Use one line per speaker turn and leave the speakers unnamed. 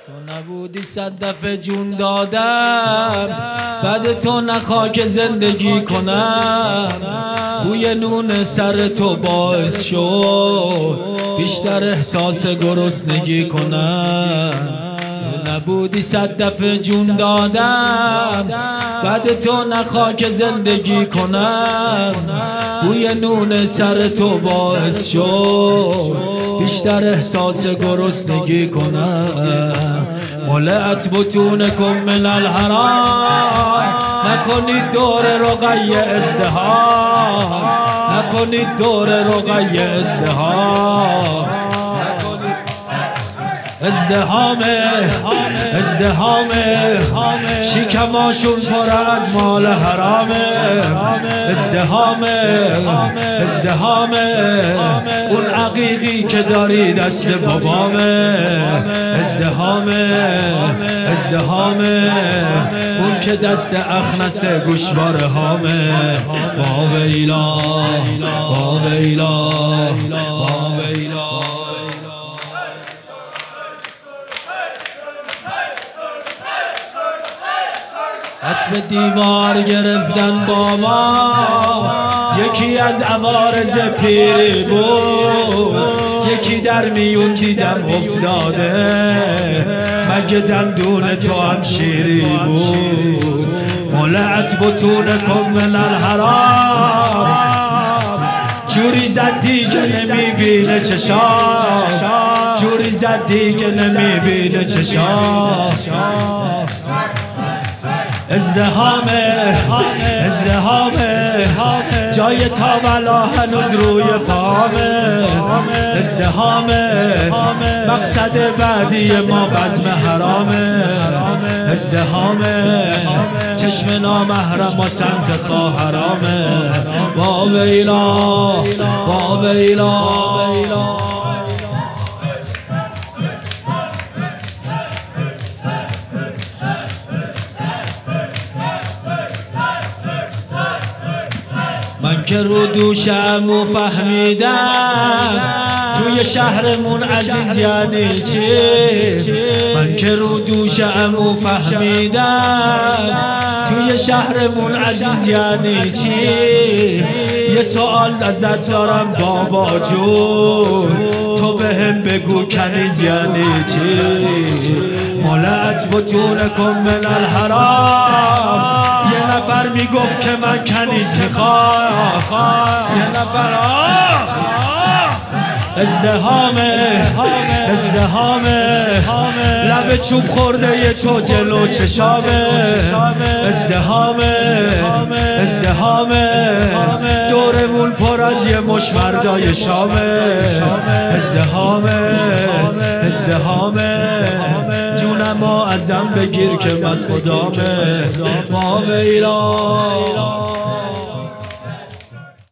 تو نبودی 100 دفعه جون دادم، بعد تو نه خاک زندگی کنم. بوی نون سر تو باعث شد بیشتر احساس گرسنگی کنم. تو نبودی 100 دفعه جون دادم، بعد تو نه خاک زندگی کنم. بوی نون سر تو باعث شد بیشتر احساس گرسنگی کنم. ملأت بطونکم من الحرام، نکنید دور رقی ازدحام، نکنید دور رقی ازدحام. ازدحامه شکماشون پر از مال حرامه. ازدحامه اون عقیقی که داری دست بابامه. ازدحامه اون که دست اخنس گوشوار هامه. با ویلا با ویلا با ویلا. اسب دیوار گرفتن بابا، یکی از عوارض پیری بود. یکی در میون دیدم افتاده، مگه دندون تو هم شیری بود. ملأت بطونکم من الحرام، جوری زد دیگه نمیبینه چشاش، جوری زد دیگه نمیبینه چشاش. ازدحامه جای تاولا هنوز روی پامه. ازدحامه مقصد بعدی ما بزم حرامه. ازدحامه چشم نامحرم و سمت خواه حرامه. با ویلا با ویلا. من که رو دوشم و فهمیدم توی شهرمون عزیز یعنی چی. من که رو دوشم و فهمیدم توی شهرمون عزیز یعنی چی. یه سوال ازت دارم بابا جون، تو بهم بگو کنیز یعنی چی. ملأت بطونکم من الحرام، یه نفر میگفت که من کنیز میخوام. یه نفر ازدحامه لب چوب خورده ی تو جلو چشامه. ازدحامه دورمون پر از یه مش مردای شامه. ازدحامه جونمو ازم بگیر که من خدامه. ما ویلا